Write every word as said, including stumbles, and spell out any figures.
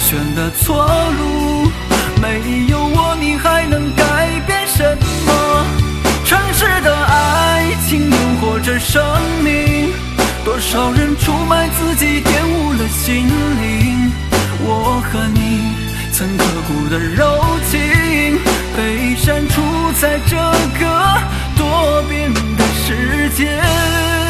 选的错路。没有我，你还能改变什么？城市的爱情诱惑着生命，多少人出卖自己，玷污了心灵。我和你曾刻骨的柔情，被删除在这个多变的世界。